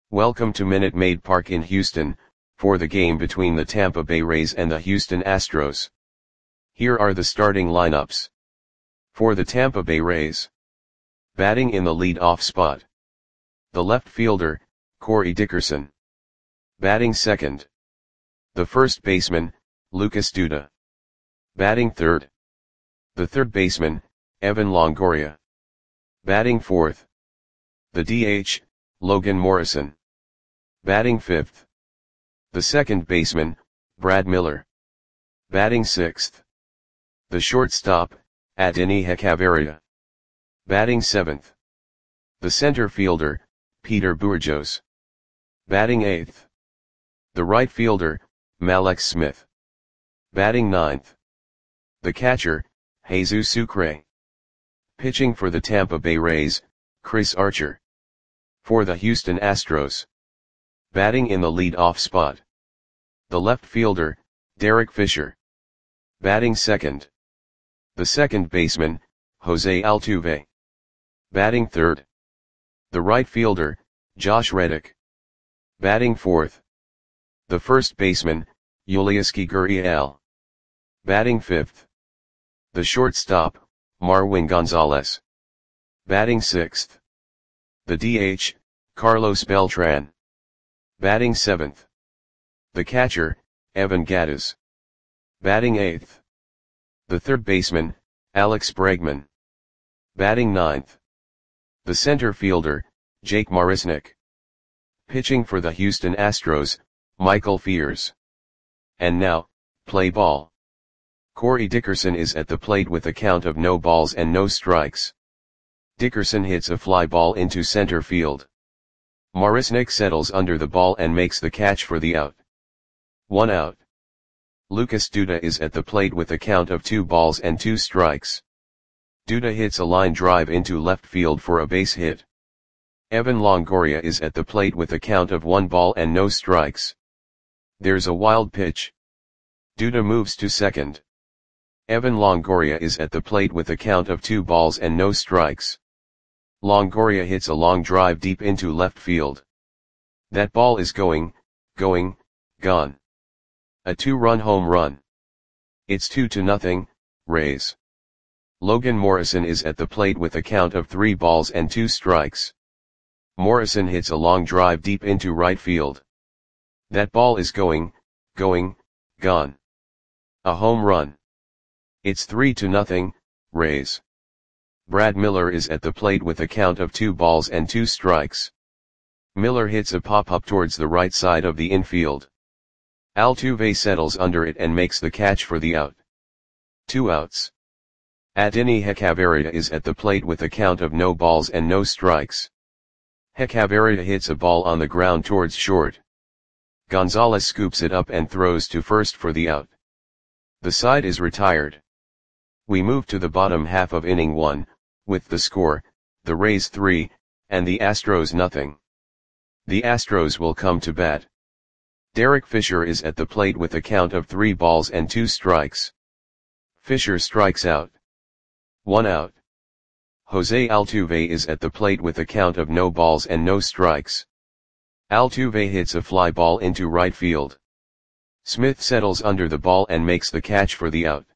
Welcome to Minute Maid Park in Houston, for the game between the Tampa Bay Rays and the Houston Astros. Here are the starting lineups. For the Tampa Bay Rays. Batting in the lead-off spot. The left fielder, Corey Dickerson. Batting second. The first baseman, Lucas Duda. Batting third. The third baseman, Evan Longoria. Batting fourth. The DH, Logan Morrison. Batting fifth. The second baseman, Brad Miller. Batting sixth. The shortstop, Adeiny Hechavarria. Batting seventh. The center fielder, Peter Bourjos. Batting eighth. The right fielder, Mallex Smith. Batting ninth. The catcher, Jesus Sucre. Pitching for the Tampa Bay Rays, Chris Archer. For the Houston Astros. Batting in the lead-off spot. The left fielder, Derek Fisher. Batting second. The second baseman, Jose Altuve. Batting third. The right fielder, Josh Reddick. Batting fourth. The first baseman, Yulieski Gurriel. Batting fifth. The shortstop, Marwin Gonzalez. Batting sixth. The DH, Carlos Beltran. Batting seventh. The catcher, Evan Gattis. Batting eighth. The third baseman, Alex Bregman. Batting ninth. The center fielder, Jake Marisnick. Pitching for the Houston Astros, Michael Fiers. And now, play ball. Corey Dickerson is at the plate with a count of no balls and no strikes. Dickerson hits a fly ball into center field. Marisnick settles under the ball and makes the catch for the out. 1 out. Lucas Duda is at the plate with a count of 2 balls and 2 strikes. Duda hits a line drive into left field for a base hit. Evan Longoria is at the plate with a count of 1 ball and no strikes. There's a wild pitch. Duda moves to second. Evan Longoria is at the plate with a count of 2 balls and no strikes. Longoria hits a long drive deep into left field. That ball is gone. A 2-run home run. It's 2-0, Rays. Logan Morrison is at the plate with a count of 3 balls and 2 strikes. Morrison hits a long drive deep into right field. That ball is gone. A home run. It's 3-0, Rays. Brad Miller is at the plate with a count of 2 balls and 2 strikes. Miller hits a pop-up towards the right side of the infield. Altuve settles under it and makes the catch for the out. 2 outs. Adeiny Hechavarria is at the plate with a count of no balls and no strikes. Hechavarria hits a ball on the ground towards short. Gonzalez scoops it up and throws to first for the out. The side is retired. We move to the bottom half of inning 1, with the score, the Rays 3, and the Astros nothing. The Astros will come to bat. Derek Fisher is at the plate with a count of 3 balls and 2 strikes. Fisher strikes out. 1 out. Jose Altuve is at the plate with a count of no balls and no strikes. Altuve hits a fly ball into right field. Smith settles under the ball and makes the catch for the out.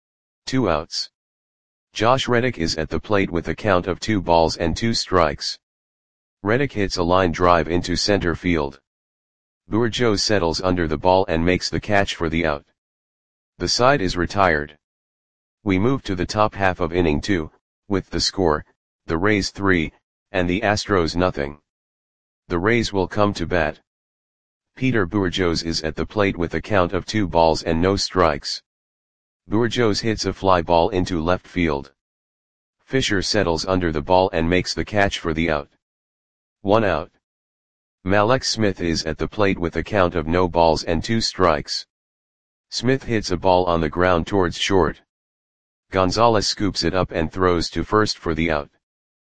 2 outs. Josh Reddick is at the plate with a count of 2 balls and 2 strikes. Reddick hits a line drive into center field. Bourjos settles under the ball and makes the catch for the out. The side is retired. We move to the top half of inning 2, with the score, the Rays 3, and the Astros nothing. The Rays will come to bat. Peter Bourjos is at the plate with a count of 2 balls and no strikes. Bourjos hits a fly ball into left field. Fisher settles under the ball and makes the catch for the out. 1 out. Mallex Smith is at the plate with a count of no balls and 2 strikes. Smith hits a ball on the ground towards short. Gonzalez scoops it up and throws to first for the out.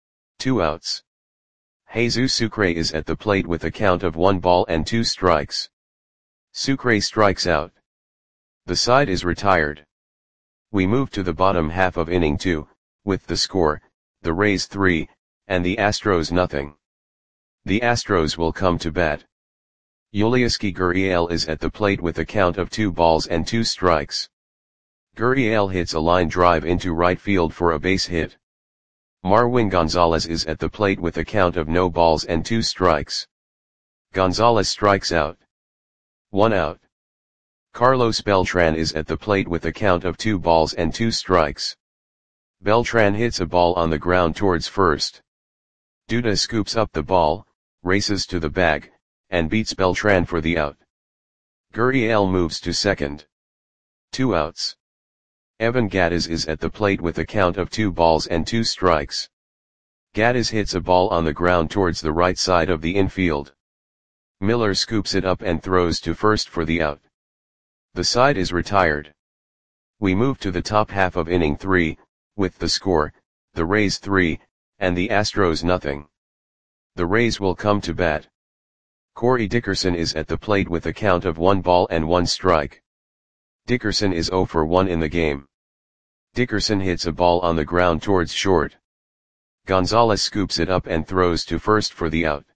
2 outs. Jesus Sucre is at the plate with a count of 1 ball and 2 strikes. Sucre strikes out. The side is retired. We move to the bottom half of inning 2, with the score, the Rays 3, and the Astros nothing. The Astros will come to bat. Yulieski Gurriel is at the plate with a count of 2 balls and 2 strikes. Gurriel hits a line drive into right field for a base hit. Marwin Gonzalez is at the plate with a count of no balls and 2 strikes. Gonzalez strikes out. 1 out. Carlos Beltran is at the plate with a count of 2 balls and 2 strikes. Beltran hits a ball on the ground towards first. Duda scoops up the ball, races to the bag, and beats Beltran for the out. Gurriel moves to second. 2 outs. Evan Gattis is at the plate with a count of 2 balls and 2 strikes. Gattis hits a ball on the ground towards the right side of the infield. Miller scoops it up and throws to first for the out. The side is retired. We move to the top half of inning 3, with the score, the Rays 3, and the Astros nothing. The Rays will come to bat. Corey Dickerson is at the plate with a count of 1 ball and 1 strike. Dickerson is 0 for 1 in the game. Dickerson hits a ball on the ground towards short. Gonzalez scoops it up and throws to first for the out.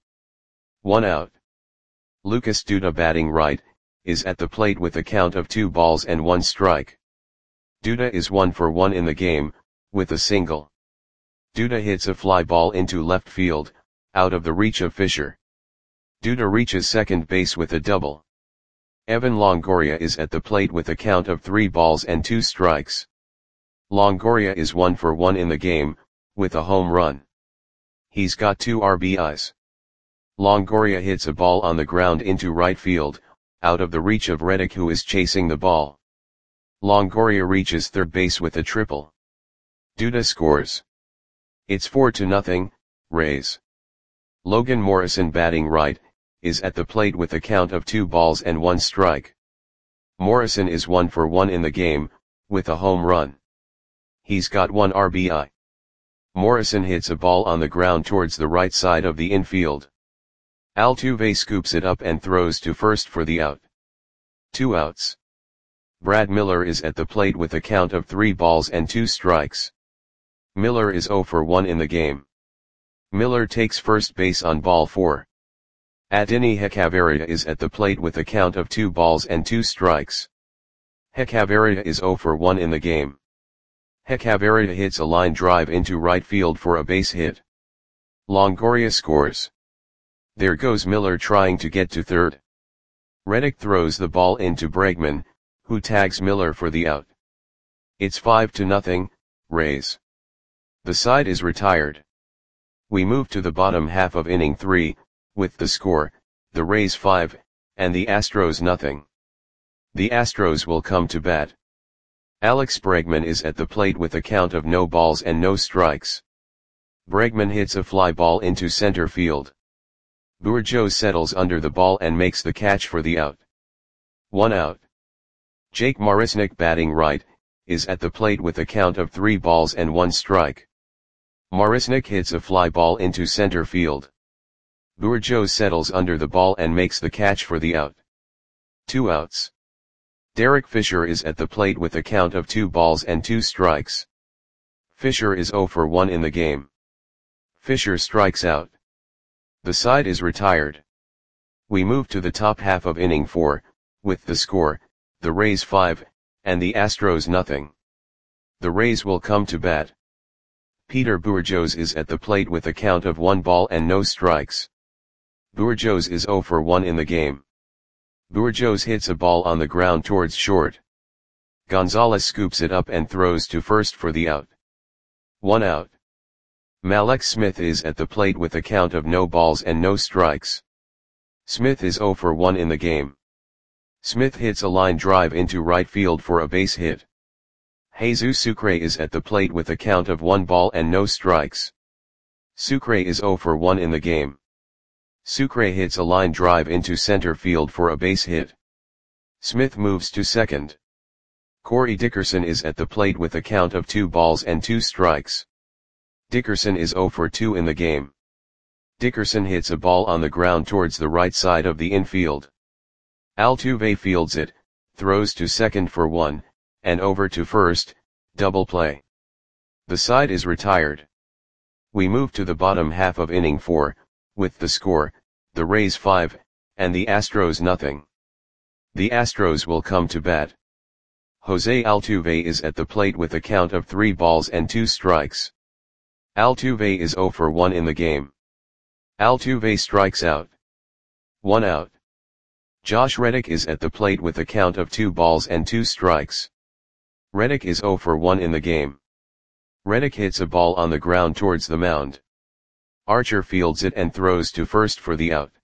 1 out. Lucas Duda, batting right, is at the plate with a count of 2 balls and 1 strike. Duda is 1 for 1 in the game, with a single. Duda hits a fly ball into left field, out of the reach of Fisher. Duda reaches second base with a double. Evan Longoria is at the plate with a count of 3 balls and 2 strikes. Longoria is 1 for 1 in the game, with a home run. He's got 2 RBIs. Longoria hits a ball on the ground into right field, out of the reach of Reddick, who is chasing the ball. Longoria reaches third base with a triple. Duda scores. It's 4-0, Rays. Logan Morrison, batting right, is at the plate with a count of 2 balls and 1 strike. Morrison is 1 for 1 in the game, with a home run. He's got 1 RBI. Morrison hits a ball on the ground towards the right side of the infield. Altuve scoops it up and throws to first for the out. 2 outs. Brad Miller is at the plate with a count of 3 balls and 2 strikes. Miller is 0 for 1 in the game. Miller takes first base on ball 4. Adeiny Hechavarria is at the plate with a count of 2 balls and 2 strikes. Hechavarria is 0 for 1 in the game. Hechavarria hits a line drive into right field for a base hit. Longoria scores. There goes Miller trying to get to third. Reddick throws the ball into Bregman, who tags Miller for the out. It's 5-0, Rays. The side is retired. We move to the bottom half of inning 3, with the score, the Rays 5, and the Astros nothing. The Astros will come to bat. Alex Bregman is at the plate with a count of no balls and no strikes. Bregman hits a fly ball into center field. Bourjos settles under the ball and makes the catch for the out. 1 out. Jake Marisnick, batting right, is at the plate with a count of 3 balls and 1 strike. Marisnick hits a fly ball into center field. Bourjos settles under the ball and makes the catch for the out. 2 outs. Derek Fisher is at the plate with a count of 2 balls and 2 strikes. Fisher is 0 for 1 in the game. Fisher strikes out. The side is retired. We move to the top half of inning 4, with the score, the Rays 5, and the Astros nothing. The Rays will come to bat. Peter Bourjos is at the plate with a count of 1 ball and no strikes. Bourjos is 0 for 1 in the game. Bourjos hits a ball on the ground towards short. Gonzalez scoops it up and throws to first for the out. 1 out. Mallex Smith is at the plate with a count of no balls and no strikes. Smith is 0 for 1 in the game. Smith hits a line drive into right field for a base hit. Jesus Sucre is at the plate with a count of 1 ball and no strikes. Sucre is 0 for 1 in the game. Sucre hits a line drive into center field for a base hit. Smith moves to second. Corey Dickerson is at the plate with a count of 2 balls and 2 strikes. Dickerson is 0 for 2 in the game. Dickerson hits a ball on the ground towards the right side of the infield. Altuve fields it, throws to second for 1, and over to first, double play. The side is retired. We move to the bottom half of inning 4, with the score, the Rays 5, and the Astros nothing. The Astros will come to bat. Jose Altuve is at the plate with a count of 3 balls and 2 strikes. Altuve is 0 for 1 in the game. Altuve strikes out. 1 out. Josh Reddick is at the plate with a count of 2 balls and 2 strikes. Reddick is 0 for 1 in the game. Reddick hits a ball on the ground towards the mound. Archer fields it and throws to first for the out.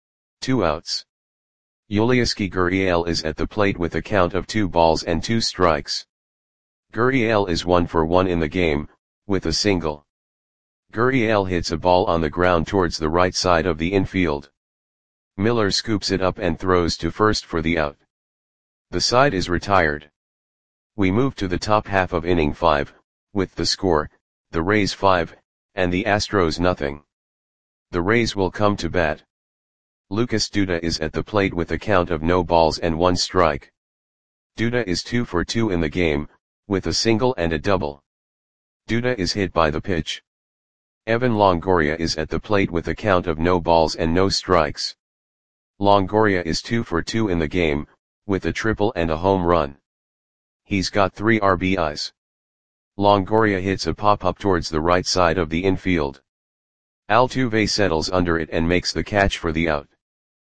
2 outs. Yulieski Gurriel is at the plate with a count of 2 balls and 2 strikes. Gurriel is 1 for 1 in the game, with a single. Gurriel hits a ball on the ground towards the right side of the infield. Miller scoops it up and throws to first for the out. The side is retired. We move to the top half of inning 5, with the score, the Rays 5, and the Astros nothing. The Rays will come to bat. Lucas Duda is at the plate with a count of no balls and 1 strike. Duda is 2 for 2 in the game, with a single and a double. Duda is hit by the pitch. Evan Longoria is at the plate with a count of no balls and no strikes. Longoria is 2 for 2 in the game, with a triple and a home run. He's got 3 RBIs. Longoria hits a pop-up towards the right side of the infield. Altuve settles under it and makes the catch for the out.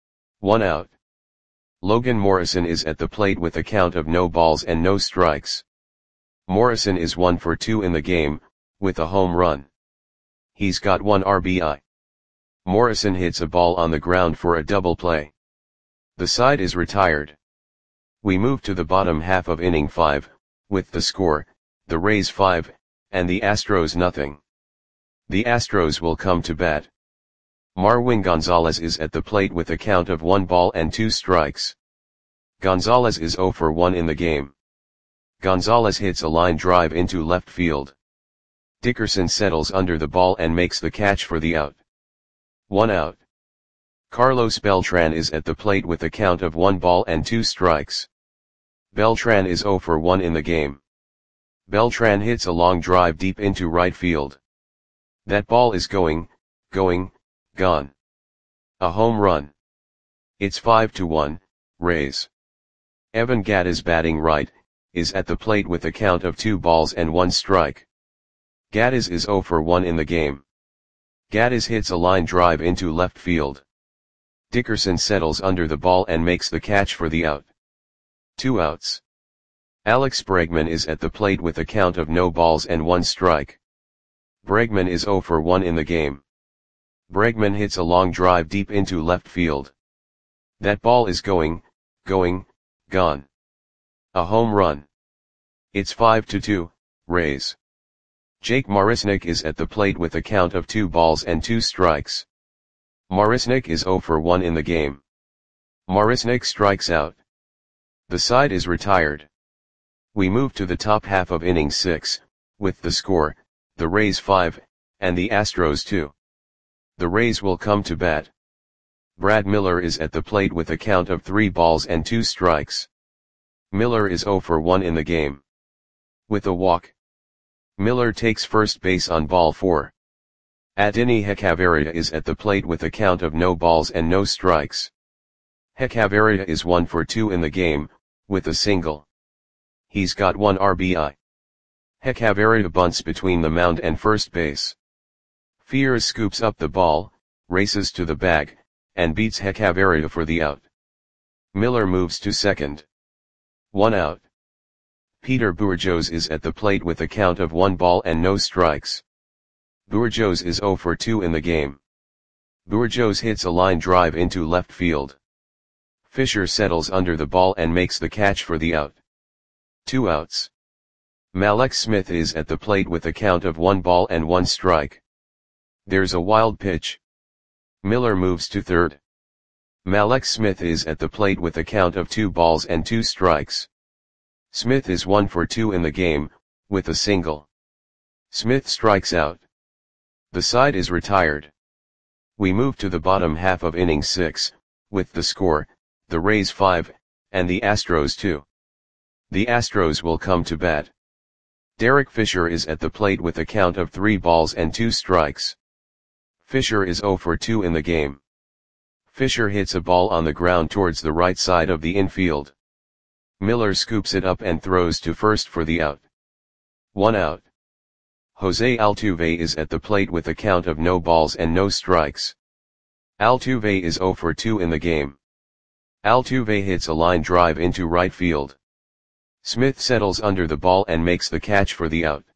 1 out. Logan Morrison is at the plate with a count of no balls and no strikes. Morrison is 1 for 2 in the game, with a home run. He's got 1 RBI. Morrison hits a ball on the ground for a double play. The side is retired. We move to the bottom half of inning 5, with the score, the Rays 5, and the Astros nothing. The Astros will come to bat. Marwin Gonzalez is at the plate with a count of 1 ball and 2 strikes. Gonzalez is 0 for 1 in the game. Gonzalez hits a line drive into left field. Dickerson settles under the ball and makes the catch for the out. 1 out. Carlos Beltran is at the plate with a count of 1 ball and 2 strikes. Beltran is 0 for 1 in the game. Beltran hits a long drive deep into right field. That ball is gone. A home run. It's 5-1, Rays. Evan Gattis batting right, is at the plate with a count of 2 balls and 1 strike. Gattis is 0 for 1 in the game. Gattis hits a line drive into left field. Dickerson settles under the ball and makes the catch for the out. 2 outs. Alex Bregman is at the plate with a count of no balls and 1 strike. Bregman is 0 for 1 in the game. Bregman hits a long drive deep into left field. That ball is gone. A home run. It's 5-2, Rays. Jake Marisnick is at the plate with a count of 2 balls and 2 strikes. Marisnick is 0 for 1 in the game. Marisnick strikes out. The side is retired. We move to the top half of inning 6, with the score, the Rays 5, and the Astros 2. The Rays will come to bat. Brad Miller is at the plate with a count of 3 balls and 2 strikes. Miller is 0 for 1 in the game. With a walk. Miller takes first base on ball 4. Adeiny Hechavarria is at the plate with a count of no balls and no strikes. Hechavarria is 1 for 2 in the game, with a single. He's got 1 RBI. Hechavarria bunts between the mound and first base. Fiers scoops up the ball, races to the bag, and beats Hechavarria for the out. Miller moves to second. 1 out. Peter Bourjos is at the plate with a count of 1 ball and no strikes. Bourjos is 0 for 2 in the game. Bourjos hits a line drive into left field. Fisher settles under the ball and makes the catch for the out. 2 outs. Mallex Smith is at the plate with a count of 1 ball and 1 strike. There's a wild pitch. Miller moves to third. Mallex Smith is at the plate with a count of 2 balls and 2 strikes. Smith is 1 for 2 in the game, with a single. Smith strikes out. The side is retired. We move to the bottom half of inning 6, with the score, the Rays 5, and the Astros 2. The Astros will come to bat. Derek Fisher is at the plate with a count of 3 balls and 2 strikes. Fisher is 0 for 2 in the game. Fisher hits a ball on the ground towards the right side of the infield. Miller scoops it up and throws to first for the out. 1 out. Jose Altuve is at the plate with a count of no balls and no strikes. Altuve is 0 for 2 in the game. Altuve hits a line drive into right field. Smith settles under the ball and makes the catch for the out.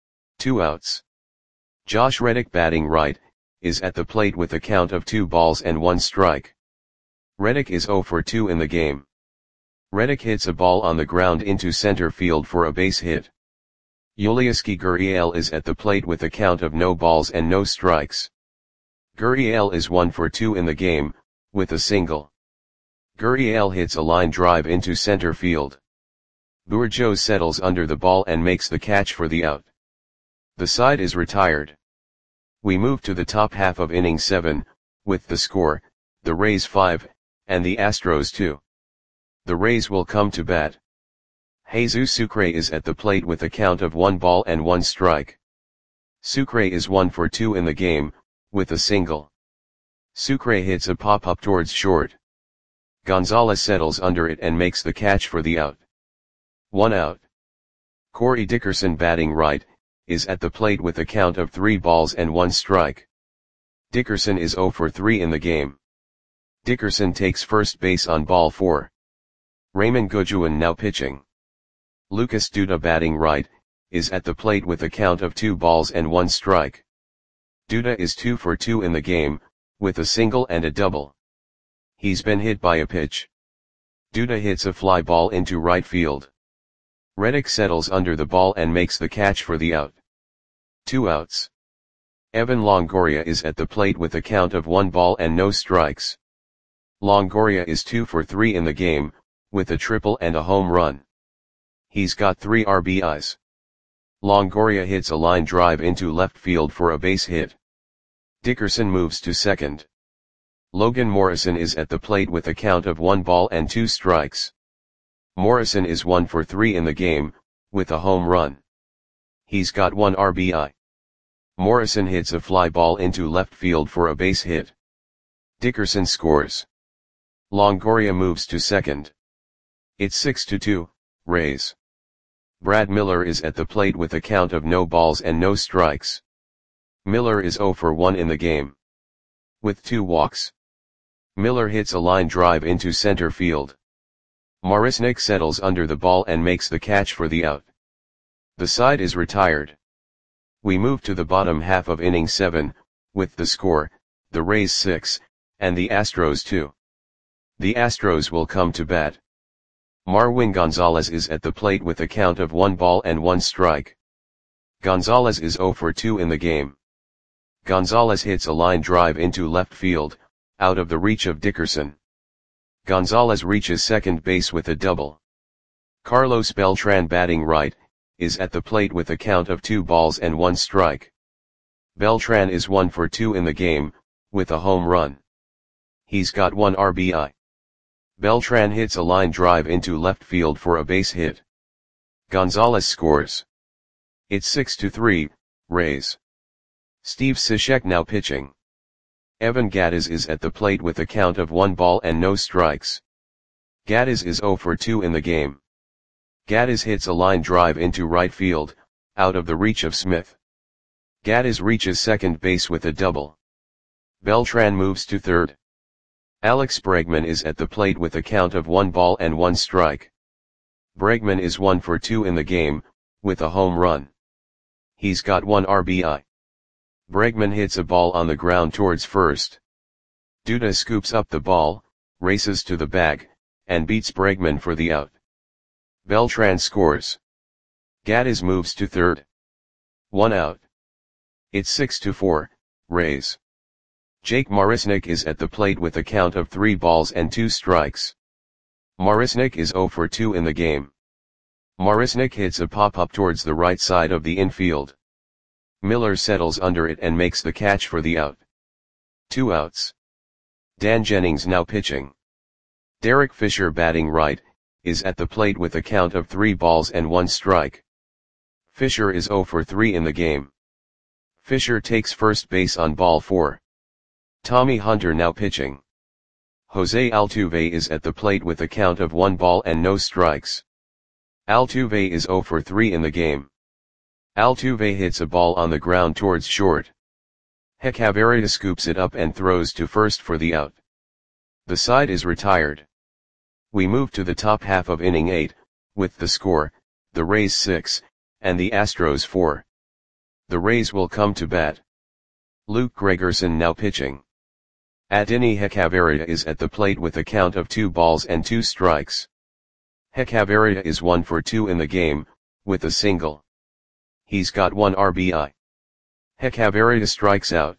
2 outs. Josh Reddick, batting right, is at the plate with a count of 2 balls and 1 strike. Reddick is 0 for 2 in the game. Reddick hits a ball on the ground into center field for a base hit. Yulieski Gurriel is at the plate with a count of no balls and no strikes. Gurriel is 1 for 2 in the game, with a single. Gurriel hits a line drive into center field. Bourgeau settles under the ball and makes the catch for the out. The side is retired. We move to the top half of inning 7, with the score, the Rays 5, and the Astros 2. The Rays will come to bat. Jesus Sucre is at the plate with a count of 1 ball and 1 strike. Sucre is 1 for 2 in the game, with a single. Sucre hits a pop-up towards short. Gonzalez settles under it and makes the catch for the out. 1 out. Corey Dickerson, batting right, is at the plate with a count of 3 balls and 1 strike. Dickerson is 0 for 3 in the game. Dickerson takes first base on ball 4. Raymond Goodwin now pitching. Lucas Duda, batting right, is at the plate with a count of 2 balls and 1 strike. Duda is 2 for 2 in the game, with a single and a double. He's been hit by a pitch. Duda hits a fly ball into right field. Reddick settles under the ball and makes the catch for the out. 2 outs. Evan Longoria is at the plate with a count of 1 ball and no strikes. Longoria is 2 for 3 in the game, with a triple and a home run. He's got 3 RBIs. Longoria hits a line drive into left field for a base hit. Dickerson moves to second. Logan Morrison is at the plate with a count of 1 ball and 2 strikes. Morrison is 1 for 3 in the game, with a home run. He's got 1 RBI. Morrison hits a fly ball into left field for a base hit. Dickerson scores. Longoria moves to second. It's 6-2, Rays. Brad Miller is at the plate with a count of no balls and no strikes. Miller is 0 for 1 in the game. With 2 walks. Miller hits a line drive into center field. Marisnick settles under the ball and makes the catch for the out. The side is retired. We move to the bottom half of inning 7, with the score, the Rays 6, and the Astros 2. The Astros will come to bat. Marwin Gonzalez is at the plate with a count of 1 ball and 1 strike. Gonzalez is 0 for 2 in the game. Gonzalez hits a line drive into left field, out of the reach of Dickerson. Gonzalez reaches second base with a double. Carlos Beltran, batting right, is at the plate with a count of 2 balls and 1 strike. Beltran is 1 for 2 in the game, with a home run. He's got 1 RBI. Beltran hits a line drive into left field for a base hit. Gonzalez scores. It's 6-3, Rays. Steve Cishek now pitching. Evan Gattis is at the plate with a count of 1 ball and no strikes. Gattis is 0 for 2 in the game. Gattis hits a line drive into right field, out of the reach of Smith. Gattis reaches second base with a double. Beltran moves to third. Alex Bregman is at the plate with a count of 1 ball and 1 strike. Bregman is 1 for 2 in the game, with a home run. He's got 1 RBI. Bregman hits a ball on the ground towards first. Duda scoops up the ball, races to the bag, and beats Bregman for the out. Beltran scores. Gattis moves to third. 1 out. It's 6-4, Rays. Jake Marisnick is at the plate with a count of 3 balls and 2 strikes. Marisnick is 0 for 2 in the game. Marisnick hits a pop-up towards the right side of the infield. Miller settles under it and makes the catch for the out. 2 outs. Dan Jennings now pitching. Derek Fisher, batting right, is at the plate with a count of 3 balls and 1 strike. Fisher is 0 for 3 in the game. Fisher takes first base on ball 4. Tommy Hunter now pitching. Jose Altuve is at the plate with a count of 1 ball and no strikes. Altuve is 0 for 3 in the game. Altuve hits a ball on the ground towards short. Hechavarria scoops it up and throws to first for the out. The side is retired. We move to the top half of inning 8, with the score, the Rays 6, and the Astros 4. The Rays will come to bat. Luke Gregerson now pitching. Adeiny Hechavarria is at the plate with a count of 2 balls and 2 strikes. Hechavarria is 1 for 2 in the game, with a single. He's got 1 RBI. Hechavarria strikes out.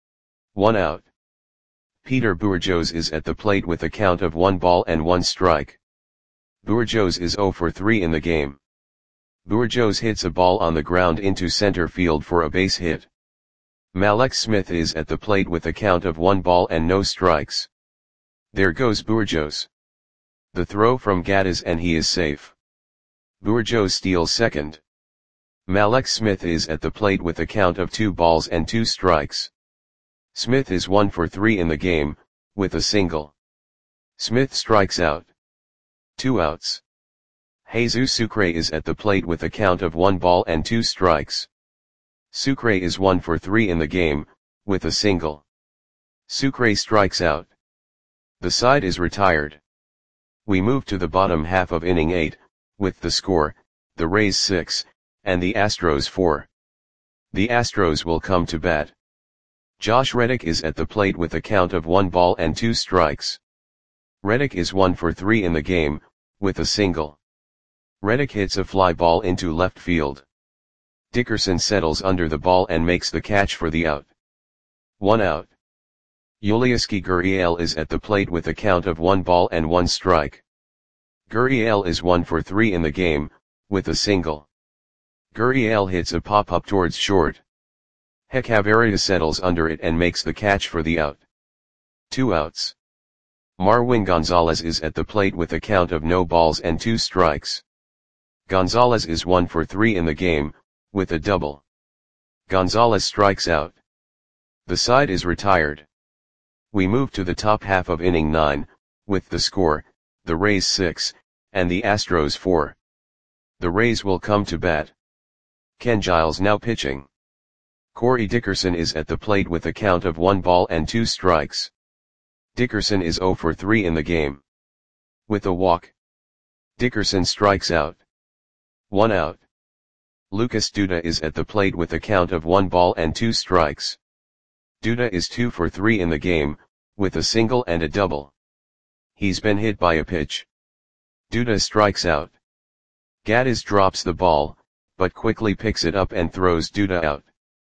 1 out. Peter Bourjos is at the plate with a count of 1 ball and 1 strike. Bourjos is 0 for 3 in the game. Bourjos hits a ball on the ground into center field for a base hit. Mallex Smith is at the plate with a count of 1 ball and no strikes. There goes Bourjos. The throw from Gattis and he is safe. Bourjos steals second. Mallex Smith is at the plate with a count of 2 balls and 2 strikes. Smith is 1 for 3 in the game, with a single. Smith strikes out. 2 outs. Jesus Sucre is at the plate with a count of 1 ball and 2 strikes. Sucre is 1 for 3 in the game, with a single. Sucre strikes out. The side is retired. We move to the bottom half of inning 8, with the score, the Rays 6, and the Astros 4. The Astros will come to bat. Josh Reddick is at the plate with a count of 1 ball and 2 strikes. Reddick is 1 for 3 in the game, with a single. Reddick hits a fly ball into left field. Dickerson settles under the ball and makes the catch for the out. 1 out. Yulieski Gurriel is at the plate with a count of 1 ball and 1 strike. Gurriel is 1 for 3 in the game, with a single. Gurriel hits a pop-up towards short. Hechavarria settles under it and makes the catch for the out. 2 outs. Marwin Gonzalez is at the plate with a count of no balls and 2 strikes. Gonzalez is 1 for 3 in the game, with a double. Gonzalez strikes out. The side is retired. We move to the top half of inning 9, with the score, the Rays 6, and the Astros 4. The Rays will come to bat. Ken Giles now pitching. Corey Dickerson is at the plate with a count of 1 ball and 2 strikes. Dickerson is 0 for 3 in the game. With a walk. Dickerson strikes out. 1 out. Lucas Duda is at the plate with a count of 1 ball and 2 strikes. Duda is 2 for 3 in the game, with a single and a double. He's been hit by a pitch. Duda strikes out. Gattis drops the ball, but quickly picks it up and throws Duda out.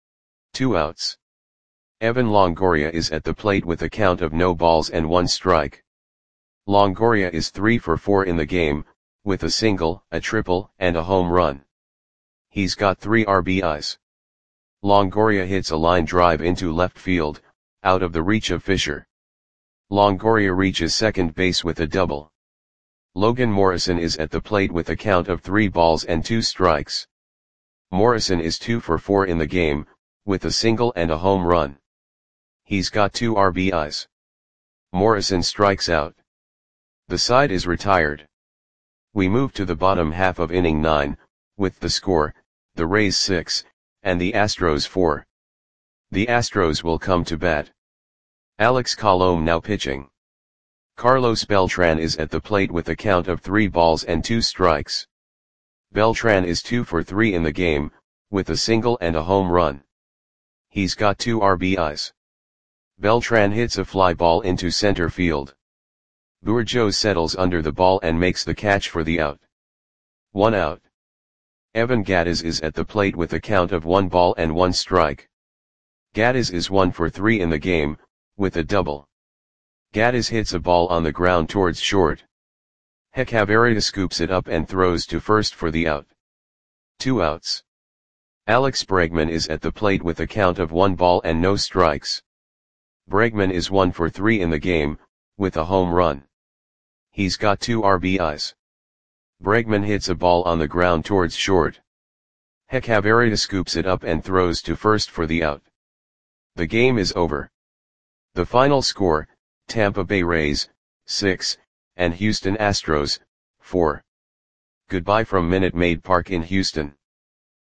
2 outs. Evan Longoria is at the plate with a count of no balls and 1 strike. Longoria is 3 for 4 in the game, with a single, a triple, and a home run. He's got 3 RBIs. Longoria hits a line drive into left field, out of the reach of Fisher. Longoria reaches second base with a double. Logan Morrison is at the plate with a count of 3 balls and 2 strikes. Morrison is 2 for 4 in the game, with a single and a home run. He's got 2 RBIs. Morrison strikes out. The side is retired. We move to the bottom half of inning 9, with the score, the Rays 6, and the Astros 4. The Astros will come to bat. Alex Colomé now pitching. Carlos Beltran is at the plate with a count of 3 balls and 2 strikes. Beltran is 2 for 3 in the game, with a single and a home run. He's got 2 RBIs. Beltran hits a fly ball into center field. Bourjos settles under the ball and makes the catch for the out. 1 out. Evan Gattis is at the plate with a count of 1 ball and 1 strike. Gattis is 1 for 3 in the game, with a double. Gattis hits a ball on the ground towards short. Hechavarria scoops it up and throws to first for the out. 2 outs. Alex Bregman is at the plate with a count of 1 ball and no strikes. Bregman is 1 for 3 in the game, with a home run. He's got 2 RBIs. Bregman hits a ball on the ground towards short. Hechavarria scoops it up and throws to first for the out. The game is over. The final score, Tampa Bay Rays, 6, and Houston Astros, 4. Goodbye from Minute Maid Park in Houston.